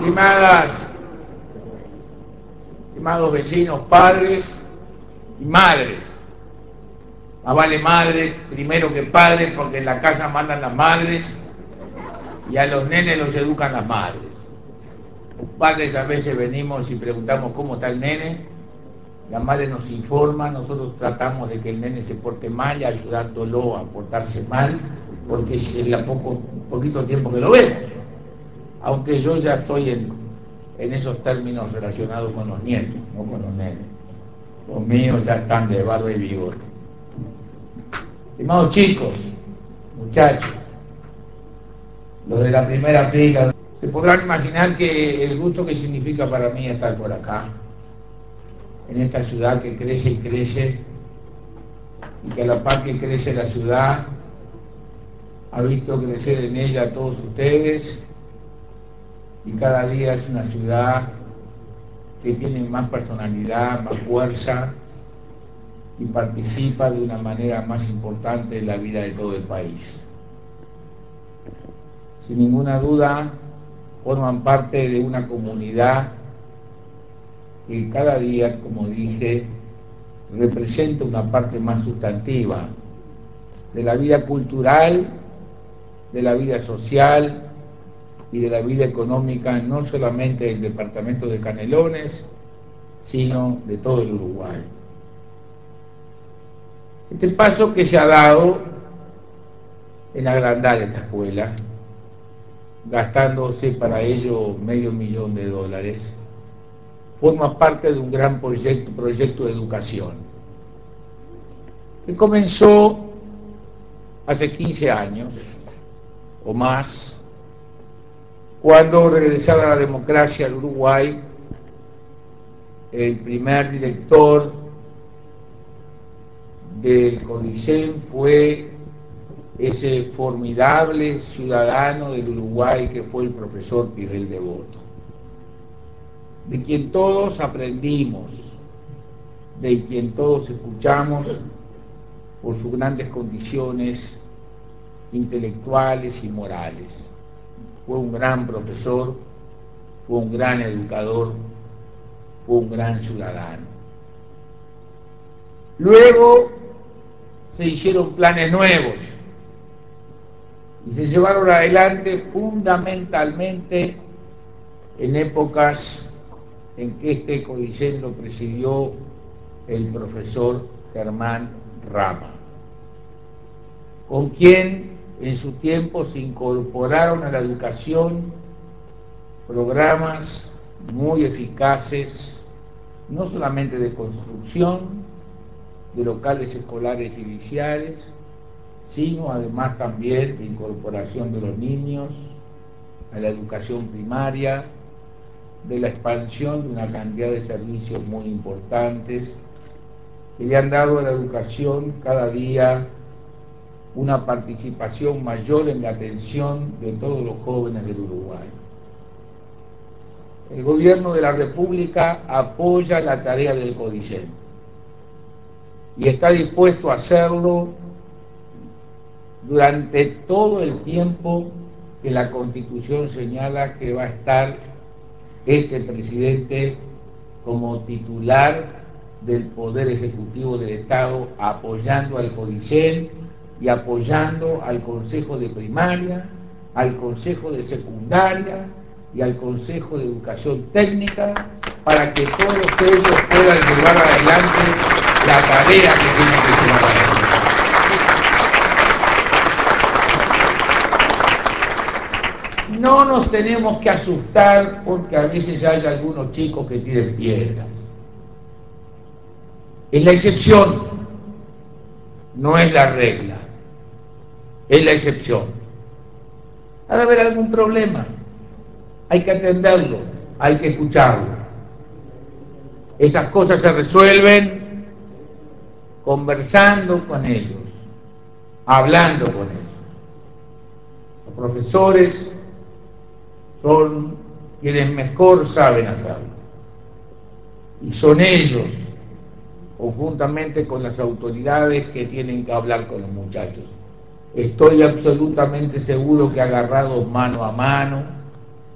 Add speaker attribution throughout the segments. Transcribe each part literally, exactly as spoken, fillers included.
Speaker 1: Estimadas, estimados vecinos, padres y madres. Más vale madre primero que padre, porque en la casa mandan las madres y a los nenes los educan las madres. Los padres a veces venimos y preguntamos cómo está el nene, la madre nos informa, nosotros tratamos de que el nene se porte mal y ayudándolo a portarse mal, porque es el poco, poquito tiempo que lo vemos. Aunque yo ya estoy en, en esos términos relacionados con los nietos, no con los nenes. Los míos ya están de barba y bigote. Estimados chicos, muchachos, los de la primera fila, se podrán imaginar que el gusto que significa para mí estar por acá, en esta ciudad que crece y crece, y que a la par que crece la ciudad, ha visto crecer en ella a todos ustedes, y cada día es una ciudad que tiene más personalidad, más fuerza, y participa de una manera más importante en la vida de todo el país. Sin ninguna duda, forman parte de una comunidad que cada día, como dije, representa una parte más sustantiva de la vida cultural, de la vida social y de la vida económica, no solamente del departamento de Canelones, sino de todo el Uruguay. Este paso que se ha dado en agrandar esta escuela, gastándose para ello medio millón de dólares, forma parte de un gran proyecto, proyecto de educación, que comenzó hace quince años o más, cuando, regresada la democracia al Uruguay, el primer director del CODICEN fue ese formidable ciudadano del Uruguay que fue el profesor Pirrell Devoto, de quien todos aprendimos, de quien todos escuchamos por sus grandes condiciones intelectuales y morales. Fue un gran profesor, fue un gran educador, fue un gran ciudadano. Luego se hicieron planes nuevos y se llevaron adelante fundamentalmente en épocas en que este CODICEN lo presidió el profesor Germán Rama, con quien en su tiempo se incorporaron a la educación programas muy eficaces, no solamente de construcción de locales escolares iniciales, sino además también de incorporación de los niños a la educación primaria, de la expansión de una cantidad de servicios muy importantes que le han dado a la educación cada día una participación mayor en la atención de todos los jóvenes del Uruguay. El gobierno de la República apoya la tarea del CODICEN y está dispuesto a hacerlo durante todo el tiempo que la Constitución señala que va a estar este presidente como titular del Poder Ejecutivo del Estado, apoyando al CODICEN y apoyando al Consejo de Primaria, al Consejo de Secundaria y al Consejo de Educación Técnica, para que todos ellos puedan llevar adelante la tarea que tienen que llevar adelante. No nos tenemos que asustar porque a veces hay algunos chicos que tiren piedras. Es la excepción, no es la regla, es la excepción. Ha de haber algún problema, hay que atenderlo, hay que escucharlo. Esas cosas se resuelven conversando con ellos, hablando con ellos. Los profesores son quienes mejor saben hacerlo. Y son ellos, conjuntamente con las autoridades, que tienen que hablar con los muchachos. Estoy absolutamente seguro que agarrados mano a mano,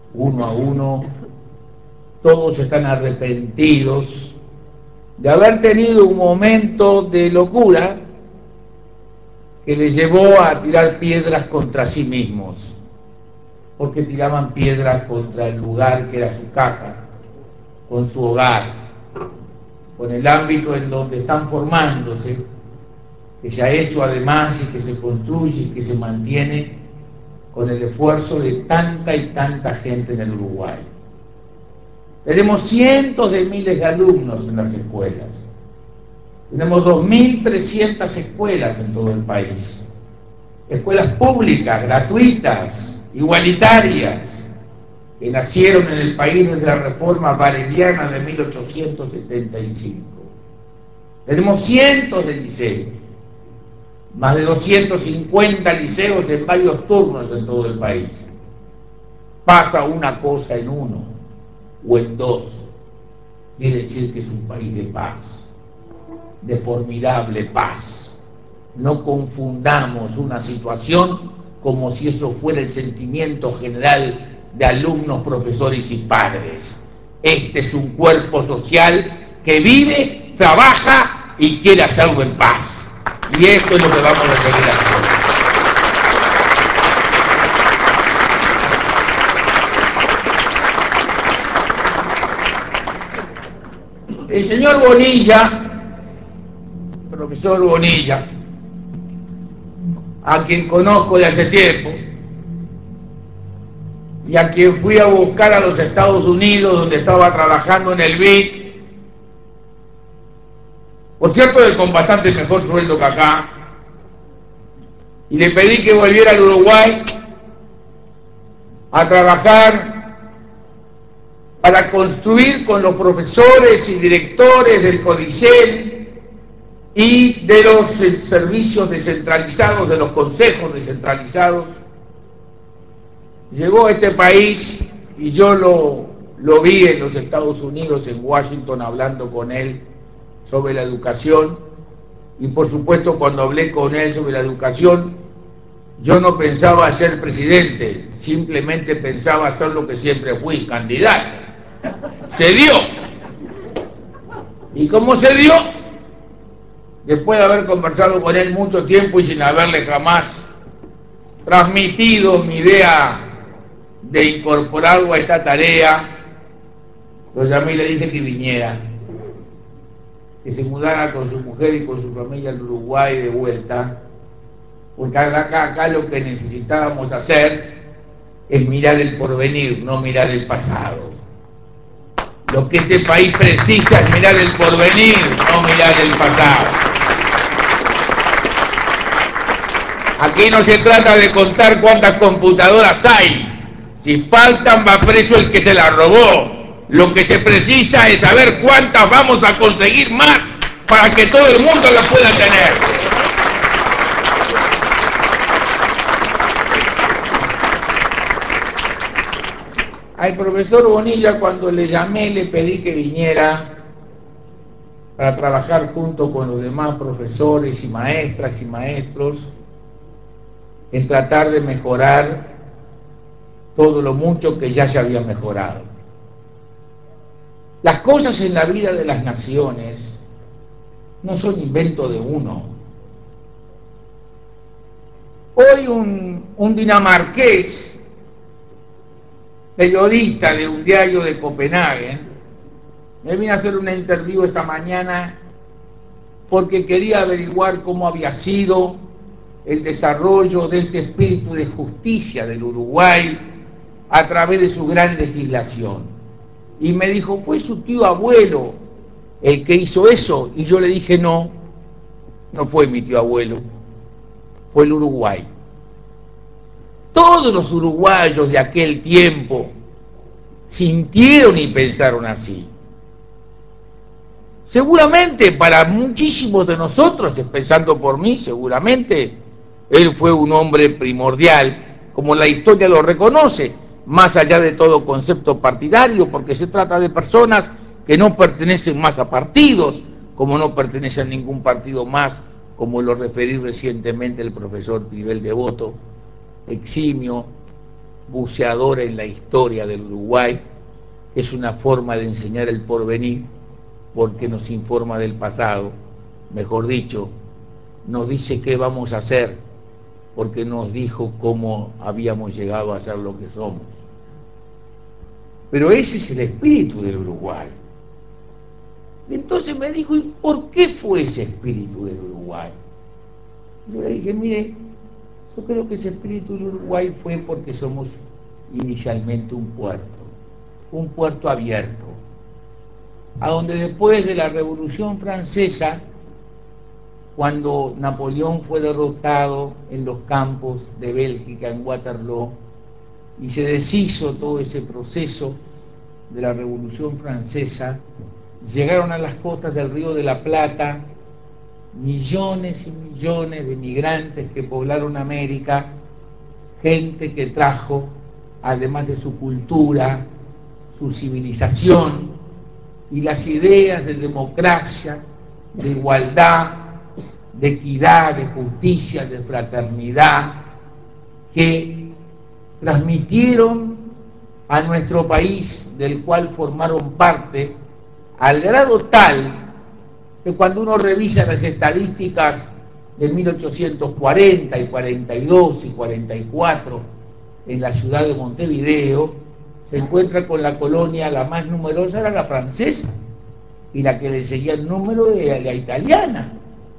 Speaker 1: uno a uno, todos están arrepentidos de haber tenido un momento de locura que les llevó a tirar piedras contra sí mismos, porque tiraban piedras contra el lugar que era su casa, con su hogar, con el ámbito en donde están formándose, que se ha hecho además y que se construye y que se mantiene con el esfuerzo de tanta y tanta gente en el Uruguay. Tenemos cientos de miles de alumnos en las escuelas. Tenemos dos mil trescientas escuelas en todo el país. Escuelas públicas, gratuitas, igualitarias, que nacieron en el país desde la reforma valeriana de mil ochocientos setenta y cinco. Tenemos cientos de liceos, más de doscientos cincuenta liceos en varios turnos en todo el país. Pasa una cosa en uno o en dos, quiere decir que es un país de paz, de formidable paz. No confundamos una situación como si eso fuera el sentimiento general de alumnos, profesores y padres. Este es un cuerpo social que vive, trabaja y quiere hacerlo en paz. Y esto es lo que vamos a seguir haciendo. El señor Bonilla, profesor Bonilla, a quien conozco de hace tiempo y a quien fui a buscar a los Estados Unidos, donde estaba trabajando en el B I D, por cierto, con bastante mejor sueldo que acá, y le pedí que volviera al Uruguay a trabajar para construir con los profesores y directores del CODICEL y de los servicios descentralizados, de los consejos descentralizados. Llegó a este país y yo lo, lo vi en los Estados Unidos, en Washington, hablando con él sobre la educación, y por supuesto cuando hablé con él sobre la educación, yo no pensaba ser presidente, simplemente pensaba ser lo que siempre fui, candidato. Se dio. ¿Y cómo se dio? Después de haber conversado con él mucho tiempo y sin haberle jamás transmitido mi idea de incorporarlo a esta tarea, lo llamé y le dije que viniera, que se mudara con su mujer y con su familia al Uruguay de vuelta, porque acá, acá lo que necesitábamos hacer es mirar el porvenir, no mirar el pasado. Lo que este país precisa es mirar el porvenir, no mirar el pasado. Aquí no se trata de contar cuántas computadoras hay. Si faltan, va preso el que se las robó. Lo que se precisa es saber cuántas vamos a conseguir más para que todo el mundo las pueda tener. Al profesor Bonilla, cuando le llamé, le pedí que viniera para trabajar junto con los demás profesores y maestras y maestros en tratar de mejorar todo lo mucho que ya se había mejorado. Las cosas en la vida de las naciones no son invento de uno. Hoy un, un dinamarqués, periodista de un diario de Copenhague, me vino a hacer una entrevista esta mañana porque quería averiguar cómo había sido el desarrollo de este espíritu de justicia del Uruguay a través de su gran legislación. Y me dijo, ¿fue su tío abuelo el que hizo eso? Y yo le dije, no, no fue mi tío abuelo, fue el Uruguay. Todos los uruguayos de aquel tiempo sintieron y pensaron así. Seguramente para muchísimos de nosotros, empezando por mí, seguramente él fue un hombre primordial, como la historia lo reconoce, más allá de todo concepto partidario, porque se trata de personas que no pertenecen más a partidos, como no pertenece a ningún partido más, como lo referí recientemente el profesor Nivel Devoto, eximio buceadora en la historia del Uruguay, que es una forma de enseñar el porvenir, porque nos informa del pasado, mejor dicho, nos dice qué vamos a hacer, porque nos dijo cómo habíamos llegado a ser lo que somos. Pero ese es el espíritu del Uruguay. Y entonces me dijo, ¿y por qué fue ese espíritu del Uruguay? Yo le dije, mire, yo creo que ese espíritu del Uruguay fue porque somos inicialmente un puerto, un puerto abierto, a donde después de la Revolución Francesa, cuando Napoleón fue derrotado en los campos de Bélgica, en Waterloo, y se deshizo todo ese proceso de la Revolución Francesa, llegaron a las costas del Río de la Plata millones y millones de migrantes que poblaron América, gente que trajo, además de su cultura, su civilización y las ideas de democracia, de igualdad, de equidad, de justicia, de fraternidad, que transmitieron a nuestro país, del cual formaron parte, al grado tal que cuando uno revisa las estadísticas de mil ochocientos cuarenta y cuarenta y dos y cuarenta y cuatro en la ciudad de Montevideo, se encuentra con la colonia, la más numerosa era la francesa, y la que le seguía el número era la italiana.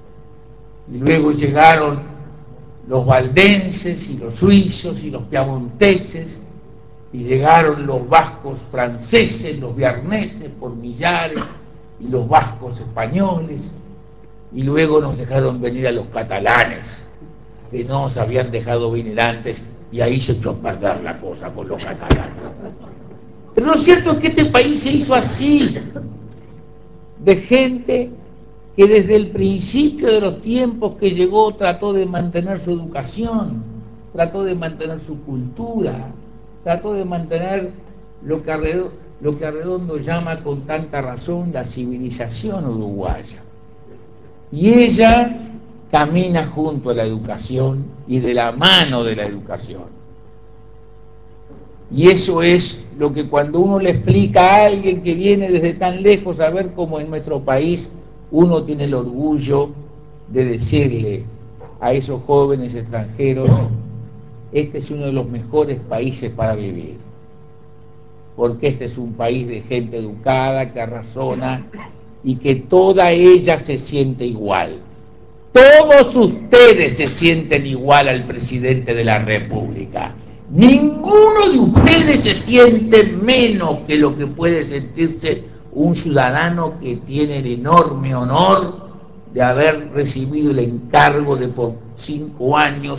Speaker 1: Y luego llegaron los valdenses y los suizos y los piamonteses, y llegaron los vascos franceses, los viarneses por millares, y los vascos españoles, y luego nos dejaron venir a los catalanes, que no nos habían dejado venir antes, y ahí se echó a perder la cosa con los catalanes. Pero lo cierto es que este país se hizo así, de gente que desde el principio de los tiempos que llegó trató de mantener su educación, trató de mantener su cultura, trató de mantener lo que Arredondo, lo que Arredondo llama con tanta razón la civilización uruguaya. Y ella camina junto a la educación y de la mano de la educación. Y eso es lo que cuando uno le explica a alguien que viene desde tan lejos a ver cómo en nuestro país uno tiene el orgullo de decirle a esos jóvenes extranjeros, este es uno de los mejores países para vivir, porque este es un país de gente educada, que razona y que toda ella se siente igual. Todos ustedes se sienten igual al presidente de la República. Ninguno de ustedes se siente menos que lo que puede sentirse un ciudadano que tiene el enorme honor de haber recibido el encargo de por cinco años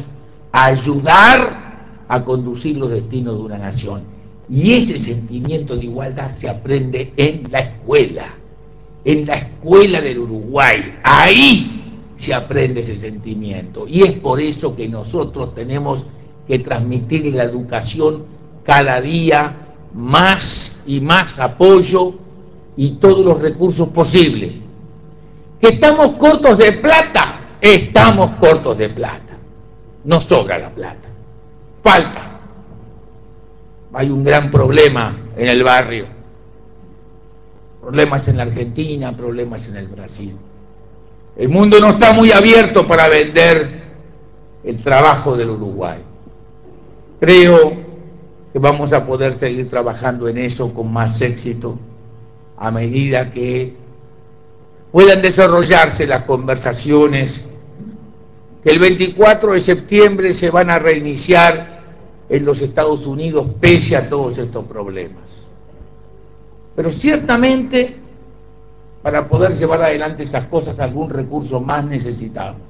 Speaker 1: ayudar a conducir los destinos de una nación. Y ese sentimiento de igualdad se aprende en la escuela, en la escuela del Uruguay. Ahí se aprende ese sentimiento. Y es por eso que nosotros tenemos que transmitir la educación cada día más y más apoyo y todos los recursos posibles. ¿Que estamos cortos de plata? Estamos cortos de plata. No sobra la plata. Falta. Hay un gran problema en el barrio. Problemas en la Argentina, problemas en el Brasil. El mundo no está muy abierto para vender el trabajo del Uruguay. Creo que vamos a poder seguir trabajando en eso con más éxito a medida que puedan desarrollarse las conversaciones que el veinticuatro de septiembre se van a reiniciar en los Estados Unidos pese a todos estos problemas. Pero ciertamente para poder llevar adelante esas cosas algún recurso más necesitamos.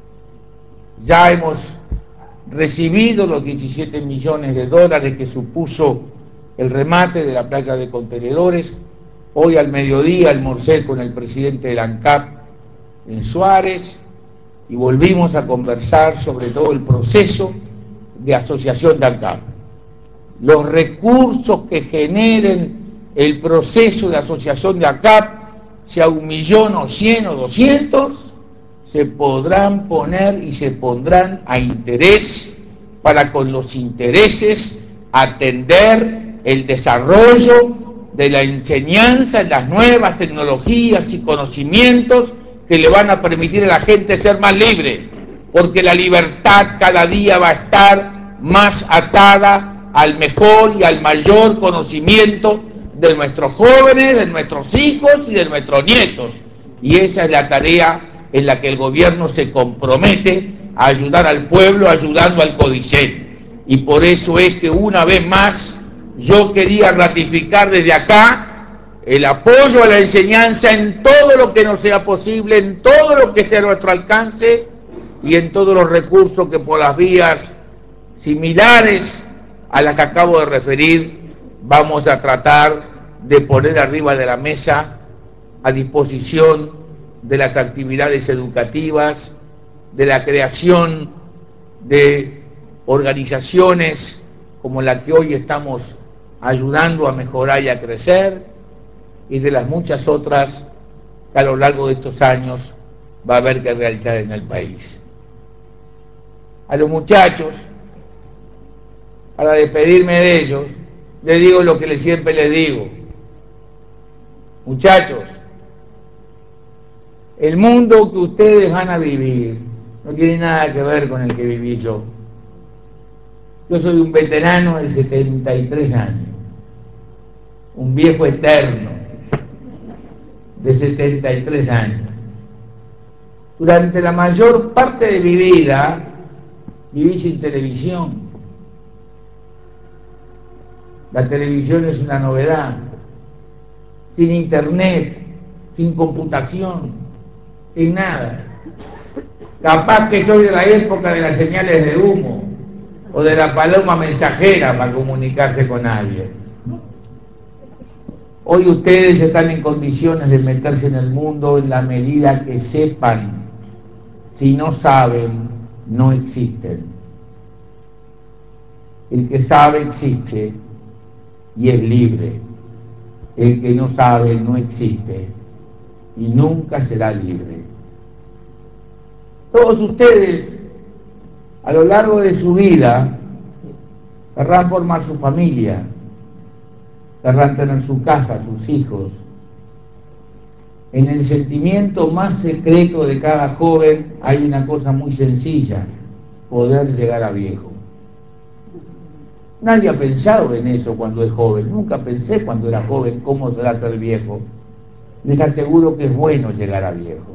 Speaker 1: Ya hemos recibido los diecisiete millones de dólares que supuso el remate de la playa de contenedores. Hoy al mediodía almorcé con el presidente del ANCAP en Suárez y volvimos a conversar sobre todo el proceso de asociación de ANCAP. Los recursos que generen el proceso de asociación de ANCAP, sea un millón o cien o doscientos, se podrán poner y se pondrán a interés para con los intereses atender el desarrollo de la enseñanza en las nuevas tecnologías y conocimientos que le van a permitir a la gente ser más libre, porque la libertad cada día va a estar más atada al mejor y al mayor conocimiento de nuestros jóvenes, de nuestros hijos y de nuestros nietos. Y esa es la tarea en la que el gobierno se compromete a ayudar al pueblo, ayudando al CODICET. Y por eso es que una vez más yo quería ratificar desde acá el apoyo a la enseñanza en todo lo que nos sea posible, en todo lo que esté a nuestro alcance y en todos los recursos que por las vías similares a las que acabo de referir vamos a tratar de poner arriba de la mesa a disposición de las actividades educativas, de la creación de organizaciones como la que hoy estamos ayudando a mejorar y a crecer, y de las muchas otras que a lo largo de estos años va a haber que realizar en el país. A los muchachos, para despedirme de ellos, les digo lo que les siempre les digo. Muchachos, el mundo que ustedes van a vivir no tiene nada que ver con el que viví yo. Yo soy un veterano de setenta y tres años, un viejo eterno de setenta y tres años. Durante la mayor parte de mi vida viví sin televisión. La televisión es una novedad. Sin internet, sin computación, sin nada. Capaz que soy de la época de las señales de humo o de la paloma mensajera para comunicarse con alguien. Hoy ustedes están en condiciones de meterse en el mundo en la medida que sepan. Si no saben, no existen. El que sabe existe y es libre. El que no sabe no existe y nunca será libre. Todos ustedes, a lo largo de su vida, querrán formar su familia, querrán tener su casa, sus hijos. En el sentimiento más secreto de cada joven hay una cosa muy sencilla: poder llegar a viejo. Nadie ha pensado en eso cuando es joven. Nunca pensé cuando era joven cómo será ser viejo. Les aseguro que es bueno llegar a viejo.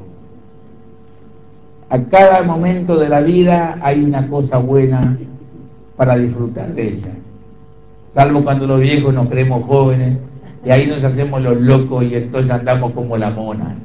Speaker 1: A cada momento de la vida hay una cosa buena para disfrutar de ella. Salvo cuando los viejos nos creemos jóvenes y ahí nos hacemos los locos y entonces andamos como la mona.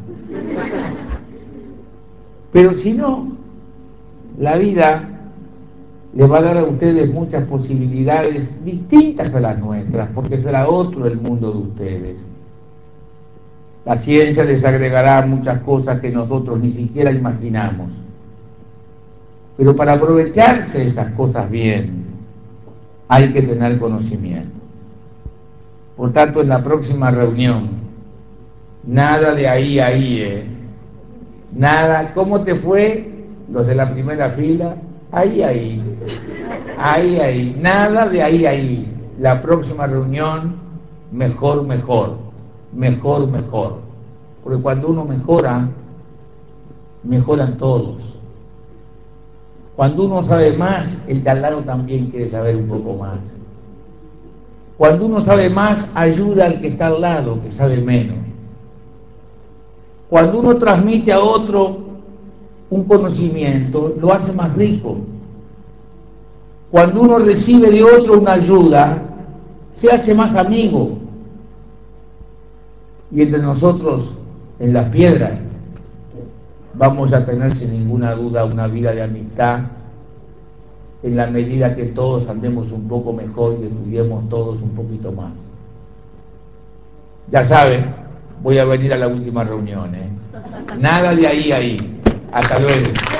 Speaker 1: Pero si no, la vida les va a dar a ustedes muchas posibilidades distintas a las nuestras, porque será otro el mundo de ustedes. La ciencia les agregará muchas cosas que nosotros ni siquiera imaginamos. Pero para aprovecharse esas cosas bien, hay que tener conocimiento. Por tanto, en la próxima reunión, nada de ahí a ahí, ¿eh? Nada, ¿cómo te fue? Los de la primera fila, ahí, ahí, ahí, ahí, nada de ahí, ahí. La próxima reunión, mejor, mejor, mejor, mejor. Porque cuando uno mejora, mejoran todos. Cuando uno sabe más, el de al lado también quiere saber un poco más. Cuando uno sabe más, ayuda al que está al lado, que sabe menos. Cuando uno transmite a otro un conocimiento, lo hace más rico. Cuando uno recibe de otro una ayuda, se hace más amigo. Y entre nosotros, en las piedras, vamos a tener sin ninguna duda una vida de amistad, en la medida que todos andemos un poco mejor y estudiemos todos un poquito más. Ya saben, voy a venir a la última reunión, ¿eh? Nada de ahí a ahí. Hasta luego.